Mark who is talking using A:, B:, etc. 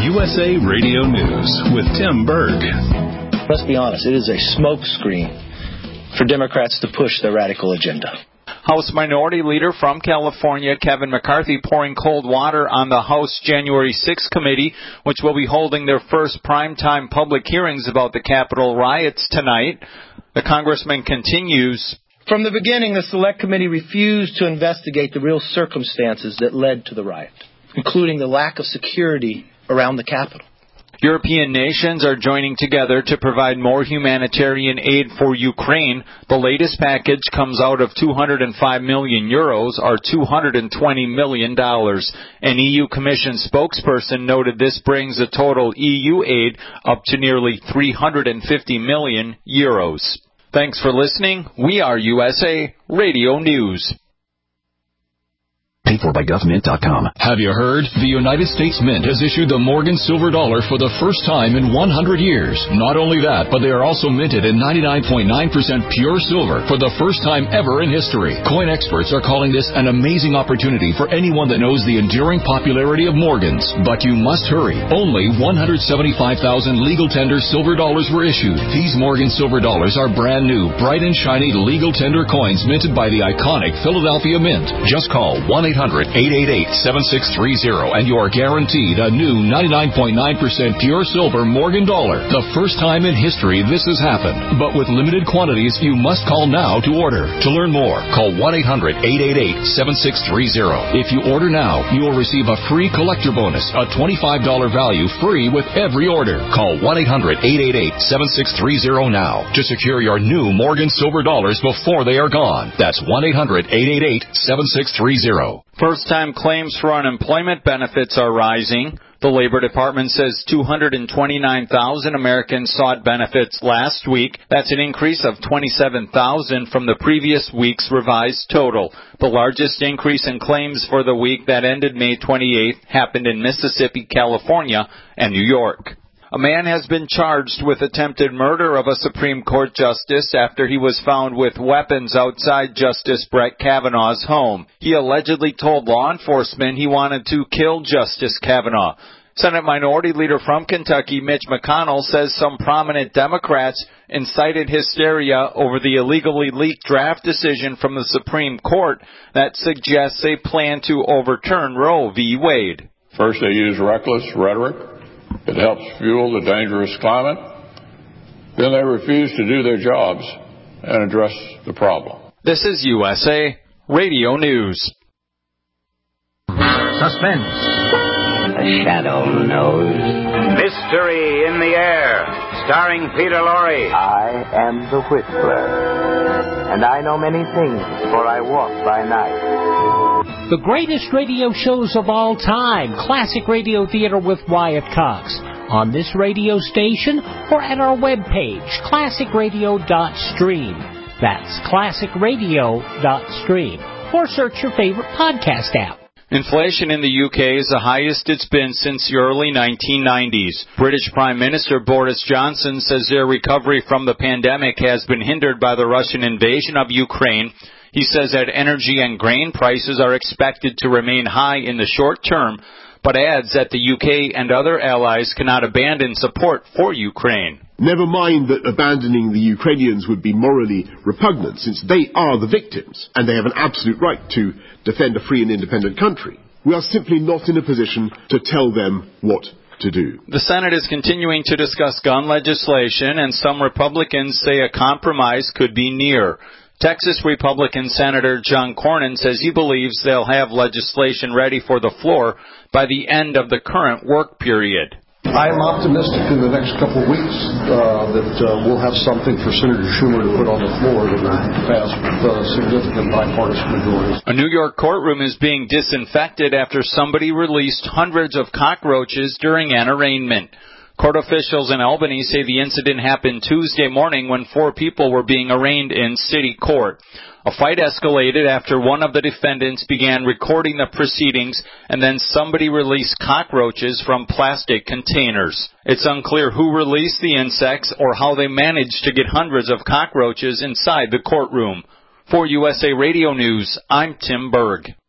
A: USA Radio News with Tim Berg.
B: Let's be honest, it is a smokescreen for Democrats to push their radical agenda.
C: House Minority Leader from California, Kevin McCarthy, pouring cold water on the House January 6 committee, which will be holding their first primetime public hearings about the Capitol riots tonight. The congressman continues.
B: From the beginning, the Select Committee refused to investigate the real circumstances that led to the riot, including the lack of security around the Capitol.
C: European nations are joining together to provide more humanitarian aid for Ukraine. The latest package comes out of 205 million euros, or $220 million. An EU Commission spokesperson noted this brings the total EU aid up to nearly 350 million euros. Thanks for listening. We are USA Radio News.
D: Paid for by GovMint.com.
A: Have you heard? The United States Mint has issued the Morgan Silver Dollar for the first time in 100 years. Not only that, but they are also minted in 99.9% pure silver for the first time ever in history. Coin experts are calling this an amazing opportunity for anyone that knows the enduring popularity of Morgans. But you must hurry. Only 175,000 legal tender silver dollars were issued. These Morgan Silver Dollars are brand new, bright and shiny legal tender coins minted by the iconic Philadelphia Mint. Just call 1-800-888-7630 and you are guaranteed a new 99.9% pure silver Morgan dollar. The first time in history this has happened. But with limited quantities, you must call now to order. To learn more, call 1-800-888-7630. If you order now, you will receive a free collector bonus, a $25 value free with every order. Call 1-800-888-7630 now to secure your new Morgan Silver Dollars before they are gone. That's 1-800-888-7630.
C: First-time claims for unemployment benefits are rising. The Labor Department says 229,000 Americans sought benefits last week. That's an increase of 27,000 from the previous week's revised total. The largest increase in claims for the week that ended May 28th happened in Mississippi, California, and New York. A man has been charged with attempted murder of a Supreme Court justice after he was found with weapons outside Justice Brett Kavanaugh's home. He allegedly told law enforcement he wanted to kill Justice Kavanaugh. Senate Minority Leader from Kentucky, Mitch McConnell, says some prominent Democrats incited hysteria over the illegally leaked draft decision from the Supreme Court that suggests they plan to overturn Roe v. Wade.
E: First, they use reckless rhetoric. It helps fuel the dangerous climate. Then they refuse to do their jobs and address the problem.
C: This is USA Radio News.
F: Suspense.
G: The shadow knows.
F: Mystery in the air. Starring Peter Lorre.
G: I am the Whistler. And I know many things, for I walk by night.
H: The greatest radio shows of all time, Classic Radio Theater with Wyatt Cox, on this radio station or at our webpage, classicradio.stream. That's classicradio.stream. Or search your favorite podcast app.
C: Inflation in the UK is the highest it's been since the early 1990s. British Prime Minister Boris Johnson says their recovery from the pandemic has been hindered by the Russian invasion of Ukraine. He says that energy and grain prices are expected to remain high in the short term, but adds that the UK and other allies cannot abandon support for Ukraine.
I: Never mind that abandoning the Ukrainians would be morally repugnant, since they are the victims, and they have an absolute right to defend a free and independent country. We are simply not in a position to tell them what to do.
C: The Senate is continuing to discuss gun legislation, and some Republicans say a compromise could be near. Texas Republican Senator John Cornyn says he believes they'll have legislation ready for the floor by the end of the current work period.
J: I'm optimistic in the next couple of weeks that we'll have something for Senator Schumer to put on the floor that will pass with significant bipartisan majorities.
C: A New York courtroom is being disinfected after somebody released hundreds of cockroaches during an arraignment. Court officials in Albany say the incident happened Tuesday morning when 4 people were being arraigned in city court. A fight escalated after one of the defendants began recording the proceedings, and then somebody released cockroaches from plastic containers. It's unclear who released the insects or how they managed to get hundreds of cockroaches inside the courtroom. For USA Radio News, I'm Tim Berg.